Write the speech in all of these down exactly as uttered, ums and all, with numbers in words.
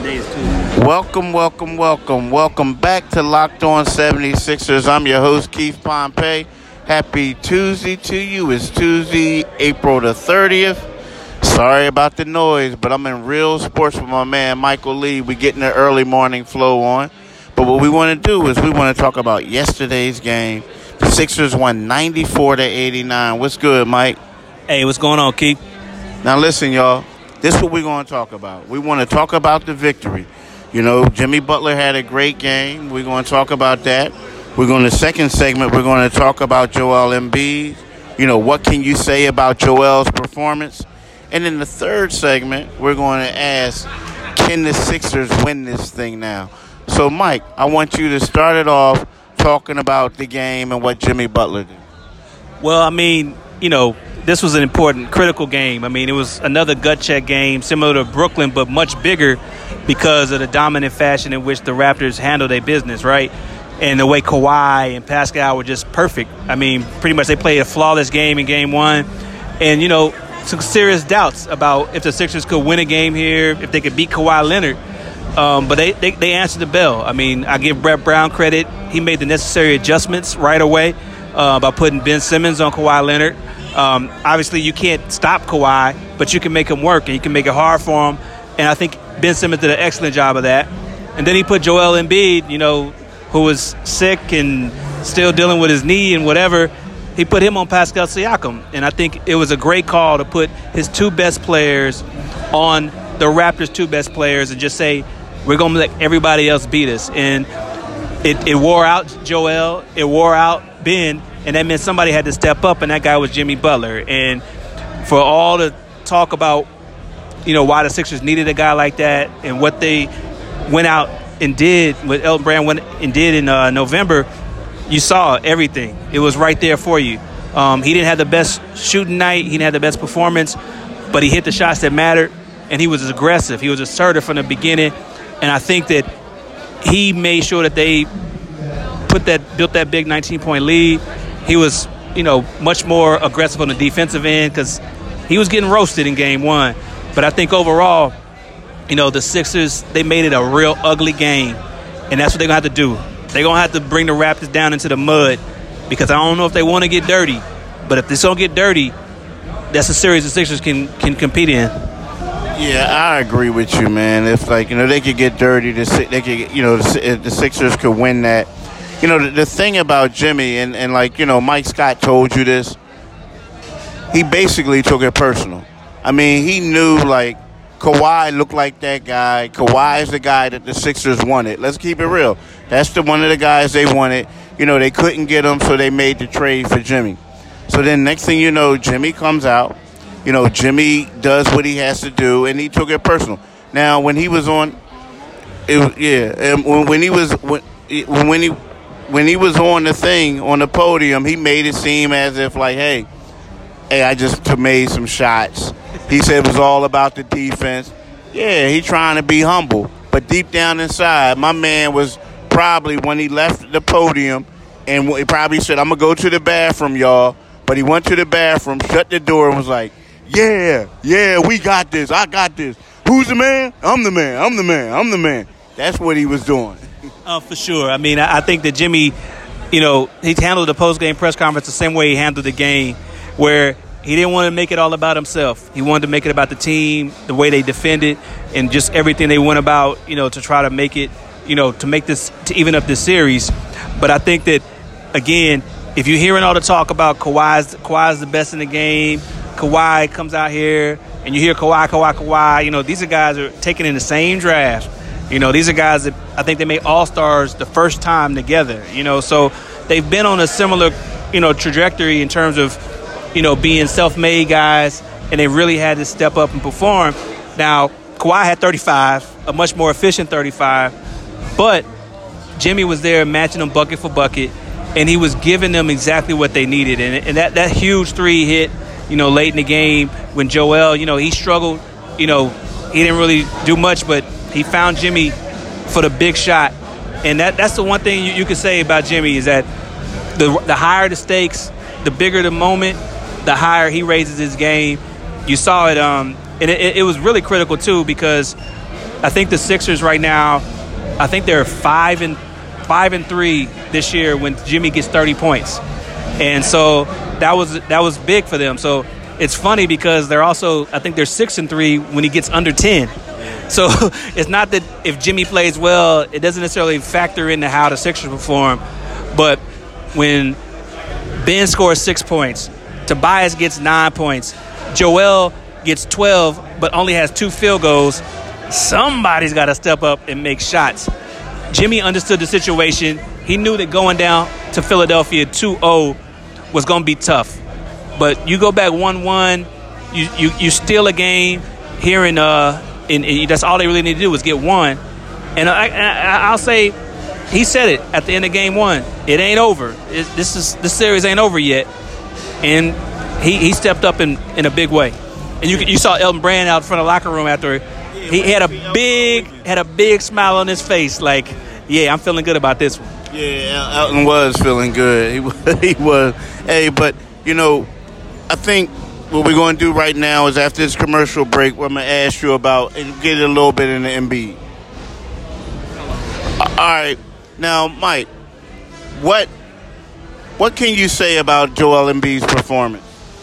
Today is Tuesday. Welcome, welcome, welcome. Welcome back to Locked On seventy-sixers. I'm your host, Keith Pompey. Happy Tuesday to you. It's Tuesday, April the thirtieth. Sorry about the noise, but I'm in Real Sports with my man, Michael Lee. We're getting the early morning flow on. But what we want to do is we want to talk about yesterday's game. The Sixers won ninety-four to eighty-nine. What's good, Mike? Hey, what's going on, Keith? Now, listen, y'all. This is what we're going to talk about. We want to talk about the victory. You know, Jimmy Butler had a great game. We're going to talk about that. We're going to, second segment, we're going to talk about Joel Embiid. You know, what can you say about Joel's performance? And in the third segment, we're going to ask, can the Sixers win this thing now? So, Mike, I want you to start it off talking about the game and what Jimmy Butler did. Well, I mean, you know, this was an important, critical game. I mean, it was another gut check game, similar to Brooklyn, but much bigger because of the dominant fashion in which the Raptors handled their business, right? And the way Kawhi and Pascal were just perfect. I mean, pretty much they played a flawless game in game one. And, you know, some serious doubts about if the Sixers could win a game here, if they could beat Kawhi Leonard. Um, but they, they, they answered the bell. I mean, I give Brett Brown credit. He made the necessary adjustments right away uh, by putting Ben Simmons on Kawhi Leonard. Um, obviously, you can't stop Kawhi, but you can make him work, and you can make it hard for him. And I think Ben Simmons did an excellent job of that. And then he put Joel Embiid, you know, who was sick and still dealing with his knee and whatever. He put him on Pascal Siakam. And I think it was a great call to put his two best players on the Raptors' two best players and just say, we're going to let everybody else beat us. And it, it wore out Joel. It wore out Ben. And that meant somebody had to step up, and that guy was Jimmy Butler. And for all the talk about, you know, why the Sixers needed a guy like that and what they went out and did, what Elton Brand went and did in uh, November, you saw everything. It was right there for you. Um, he didn't have the best shooting night. He didn't have the best performance, but he hit the shots that mattered, and he was aggressive. He was assertive from the beginning, and I think that he made sure that they put that built that big nineteen-point lead. He was, you know, much more aggressive on the defensive end because he was getting roasted in game one. But I think overall, you know, the Sixers, they made it a real ugly game, and that's what they're going to have to do. They're going to have to bring the Raptors down into the mud because I don't know if they want to get dirty. But if they don't get dirty, that's a series the Sixers can, can compete in. Yeah, I agree with you, man. If, like, you know, they could get dirty, they could, you know, the Sixers could win that. You know, the, the thing about Jimmy, and, and like, you know, Mike Scott told you this, he basically took it personal. I mean, he knew, like, Kawhi looked like that guy. Kawhi is the guy that the Sixers wanted. Let's keep it real. That's the one of the guys they wanted. You know, they couldn't get him, so they made the trade for Jimmy. So then next thing you know, Jimmy comes out. You know, Jimmy does what he has to do, and he took it personal. Now, when he was on, it, yeah, and when, when he was when, when he when he was on the thing on the podium, he made it seem as if like, hey, hey, I just made some shots. He said it was all about the defense. Yeah, he trying to be humble, but deep down inside, my man was probably when he left the podium, and he probably said, "I'm gonna go to the bathroom, y'all." But he went to the bathroom, shut the door, and was like, Yeah, yeah, we got this. I got this. Who's the man? I'm the man. I'm the man. I'm the man. That's what he was doing. Uh, for sure. I mean, I, I think that Jimmy, you know, he handled the post-game press conference the same way he handled the game, where he didn't want to make it all about himself. He wanted to make it about the team, the way they defended, and just everything they went about, you know, to try to make it, you know, to make this, to even up this series. But I think that, again, if you're hearing all the talk about Kawhi's, Kawhi's the best in the game, Kawhi comes out here and you hear Kawhi, Kawhi, Kawhi, you know, these are guys that are taken in the same draft. You know, these are guys that I think they made All-Stars the first time together, you know, so they've been on a similar, you know, trajectory in terms of, you know, being self-made guys, and they really had to step up and perform. Now, Kawhi had thirty-five, a much more efficient thirty-five, but Jimmy was there matching them bucket for bucket, and he was giving them exactly what they needed. And, and that, that huge three hit, you know, late in the game when Joel, you know, he struggled. You know, he didn't really do much, but he found Jimmy for the big shot. And that that's the one thing you, you could say about Jimmy is that the the higher the stakes, the bigger the moment, the higher he raises his game. You saw it, um, and it, it was really critical, too, because I think the Sixers right now, I think they're five and five and three this year when Jimmy gets thirty points, and so that was that was big for them. So it's funny because they're also, I think they're six and three when he gets under ten. So it's not that if Jimmy plays well, it doesn't necessarily factor into how the Sixers perform. But when Ben scores six points, Tobias gets nine points, Joel gets twelve but only has two field goals, somebody's got to step up and make shots. Jimmy understood the situation. He knew that going down to Philadelphia two oh was going to be tough. But you go back one one, you, you, you steal a game here in uh – And, and that's all they really need to do is get one. And I, I, I'll say, he said it at the end of game one. It ain't over. It, this is this series ain't over yet. And he, he stepped up in, in a big way. And you you saw Elton Brand out in front of the locker room after. He, he had a big had a big smile on his face, like, yeah, I'm feeling good about this one. Yeah, Elton was feeling good. He was. He was. Hey, but you know, I think. What we're going to do right now is after this commercial break, I'm going to ask you about and get a little bit in the Embiid. All right. Now, Mike, what what can you say about Joel Embiid's performance?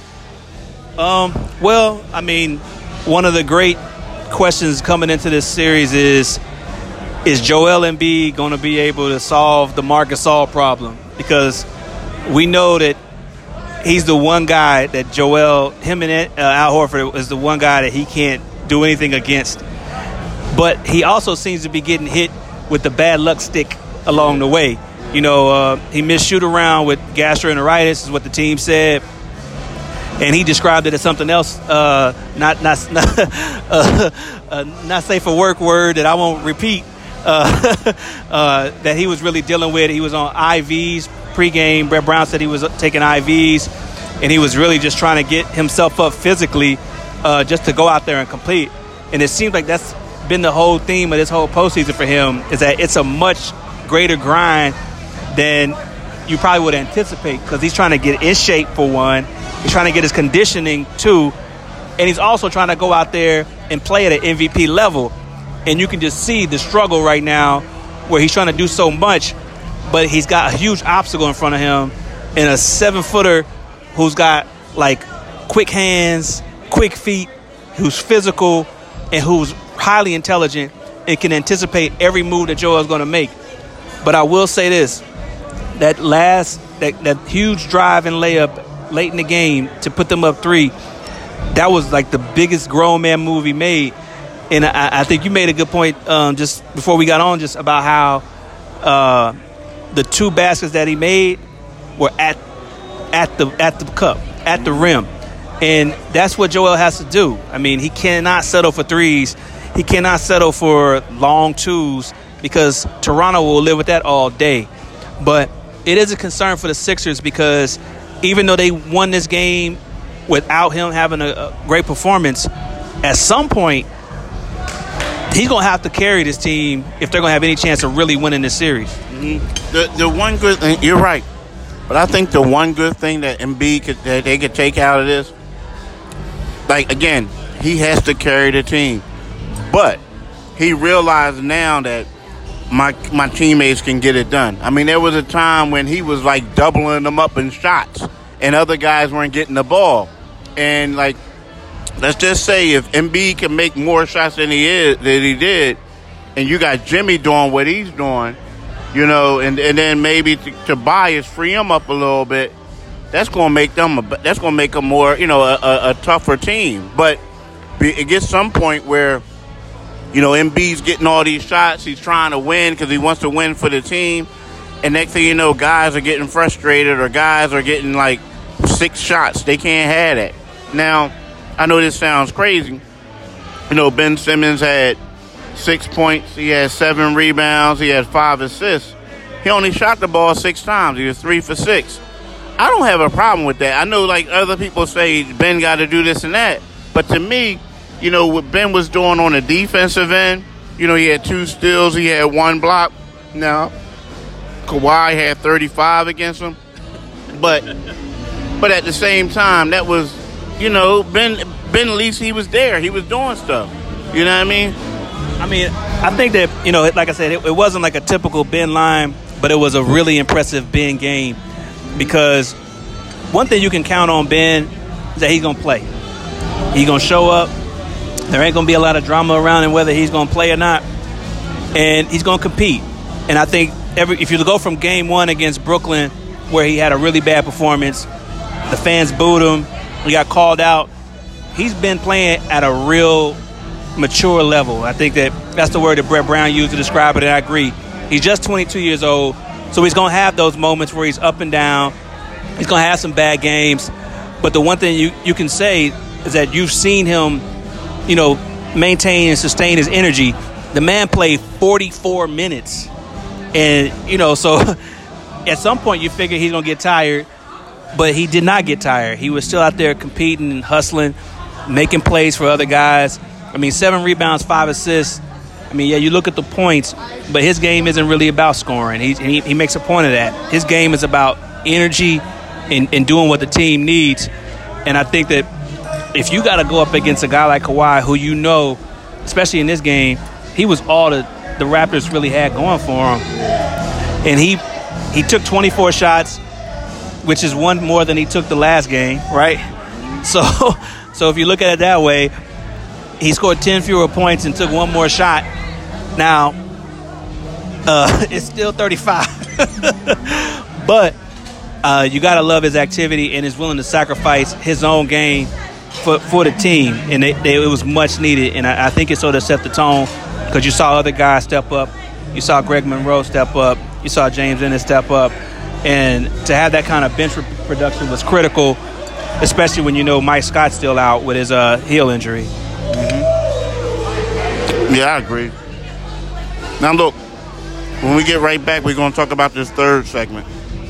Um. Well, I mean, one of the great questions coming into this series is, is Joel Embiid going to be able to solve the Marc Gasol problem? Because we know that he's the one guy that Joel, him and uh, Al Horford is the one guy that he can't do anything against. But he also seems to be getting hit with the bad luck stick along the way. You know, uh, he missed shoot around with gastroenteritis is what the team said. And he described it as something else, uh, not not not, uh, uh, not safe for work word that I won't repeat, uh, uh, that he was really dealing with. He was on I Vs pregame. Brett Brown said he was taking I Vs, and he was really just trying to get himself up physically uh, just to go out there and complete. And it seems like that's been the whole theme of this whole postseason for him, is that it's a much greater grind than you probably would anticipate, because he's trying to get in shape for one. He's trying to get his conditioning too, and he's also trying to go out there and play at an M V P level. And you can just see the struggle right now where he's trying to do so much, but he's got a huge obstacle in front of him, and a seven-footer who's got, like, quick hands, quick feet, who's physical, and who's highly intelligent and can anticipate every move that Joel's going to make. But I will say this, that last, that, that huge drive and layup late in the game to put them up three, that was like the biggest grown man move he made. And I, I think you made a good point um, just before we got on, just about how uh, the two baskets that he made were at at the at the cup, at the rim. And that's what Joel has to do. I mean, he cannot settle for threes. He cannot settle for long twos, because Toronto will live with that all day. But it is a concern for the Sixers, because even though they won this game without him having a, a great performance, at some point, he's going to have to carry this team if they're going to have any chance of really winning this series. Mm-hmm. The the one good thing, you're right, but I think the one good thing that Embiid could, that they could take out of this, like, again, he has to carry the team. But he realized now that my my teammates can get it done. I mean, there was a time when he was, like, doubling them up in shots, and other guys weren't getting the ball. And, like, let's just say if Embiid can make more shots than he is than he did, and you got Jimmy doing what he's doing, you know, and, and then maybe to, Tobias free him up a little bit, that's going to make them a, that's going to make them more, you know, a, a, a tougher team. But it gets some point where, you know, Embiid's getting all these shots. He's trying to win because he wants to win for the team. And next thing you know, guys are getting frustrated, or guys are getting, like, six shots. They can't have that. Now, I know this sounds crazy. You know, Ben Simmons had six points. He had seven rebounds. He had five assists. He only shot the ball six times. He was three for six. I don't have a problem with that. I know, like, other people say Ben got to do this and that. But to me, you know, what Ben was doing on the defensive end, you know, he had two steals. He had one block. Now, Kawhi had thirty-five against him. But but at the same time, that was, you know, Ben, Ben at least he was there. He was doing stuff. You know what I mean? I mean, I think that, you know, like I said, it, it wasn't like a typical Ben line, but it was a really impressive Ben game because one thing you can count on Ben is that he's going to play. He's going to show up. There ain't going to be a lot of drama around him whether he's going to play or not. And he's going to compete. And I think every if you go from game one against Brooklyn where he had a really bad performance, the fans booed him, he got called out, he's been playing at a real mature level. I think that that's the word that Brett Brown used to describe it, and I agree. He's just twenty-two years old, so he's going to have those moments where he's up and down. He's going to have some bad games. But the one thing you, you can say is that you've seen him, you know, maintain and sustain his energy. The man played forty-four minutes. And, you know, so at some point you figure he's going to get tired, but he did not get tired. He was still out there competing and hustling, making plays for other guys. I mean, seven rebounds, five assists. I mean, yeah, you look at the points, but his game isn't really about scoring. He he, he makes a point of that. His game is about energy and, and doing what the team needs. And I think that if you got to go up against a guy like Kawhi, who you know, especially in this game, he was all the, the Raptors really had going for him. And he he took twenty-four shots, which is one more than he took the last game, right? So, so if you look at it that way, he scored ten fewer points and took one more shot. Now, uh, it's still thirty-five. But uh, you got to love his activity and his willing to sacrifice his own game for, for the team. And it, they, it was much needed. And I, I think it sort of set the tone because you saw other guys step up. You saw Greg Monroe step up. You saw James Ennis step up. And to have that kind of bench production was critical, especially when you know Mike Scott's still out with his uh, heel injury. Mm-hmm. Yeah, I agree. Now, look, when we get right back, we're going to talk about this third segment.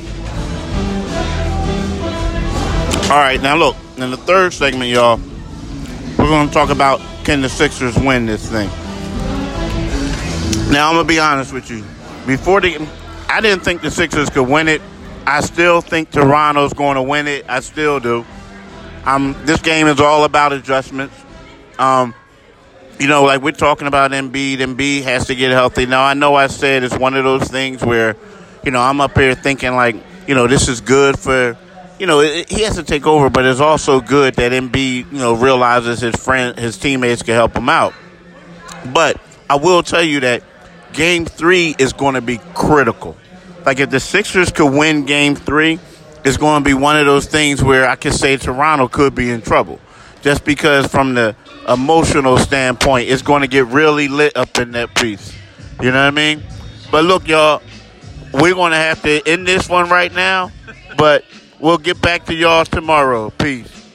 All right, now, look, in the third segment, y'all, we're going to talk about can the Sixers win this thing. Now, I'm going to be honest with you. Before the, I didn't think the Sixers could win it. I still think Toronto's going to win it. I still do. Um, this game is all about adjustments. Um, you know, like we're talking about Embiid. Embiid has to get healthy. Now, I know I said it's one of those things where, you know, I'm up here thinking like, you know, this is good for, you know, it, he has to take over, but it's also good that Embiid, you know, realizes his friend, his teammates can help him out. But I will tell you that Game three is going to be critical. Like if the Sixers could win Game three, it's going to be one of those things where I could say Toronto could be in trouble. Just because from the emotional standpoint, it's going to get really lit up in that piece. You know what I mean? But look, y'all, we're going to have to end this one right now. But we'll get back to y'all tomorrow. Peace.